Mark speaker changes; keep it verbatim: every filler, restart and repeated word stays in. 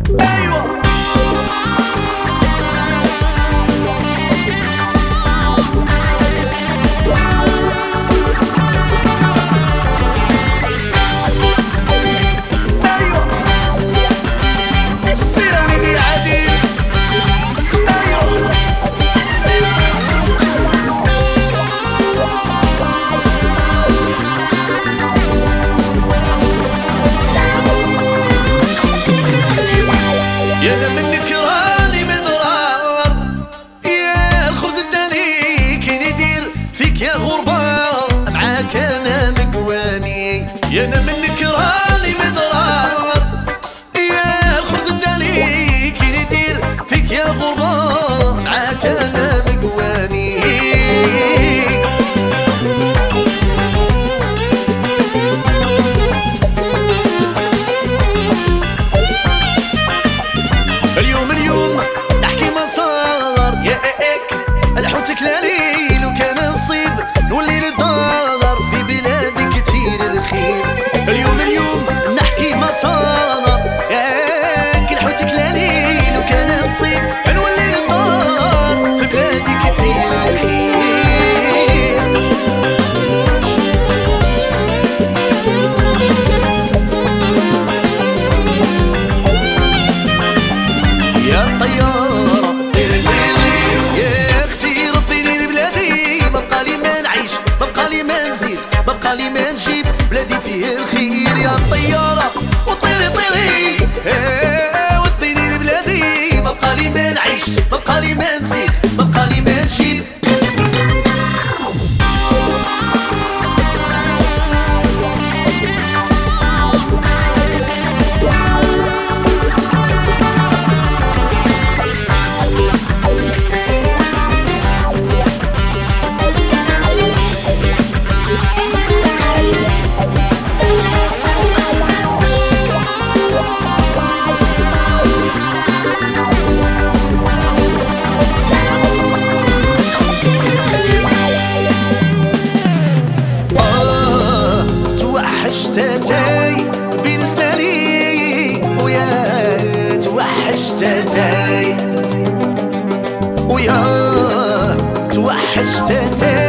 Speaker 1: ايوه يا منك راني مضرار، يا الخبز الداني كي ندير فيك يا غربان، معاك انا مقواني. يا انا منك راني مضرار، يا الخبز الداني كي ندير فيك يا غربان، معاك انا مقواني. اليوم اليوم نحكي ما صار يا ايك الحوتك ليل، وكان نصيب نولي للدار في بلادي كتير الخير. اليوم اليوم نحكي ما صار يا ايك الحوتك ليل، وكان نصيب نولي للدار في بلادي كتير الخير. يا طيارة طيري طيري يا اختي رديني لبلادي، ما بقالي ما نعيش ما بقالي ما نزيد ما بقالي ما نجيب، بلادي فيه الخير. يا طيارة وطيري طيري وديني لبلادي، ما بقالي ما نعيش ما بقالي ما نزيد ما بقالي ما نجيب. توحشتاتي بين سناني ويا توحشتاتي ويا توحشتاتي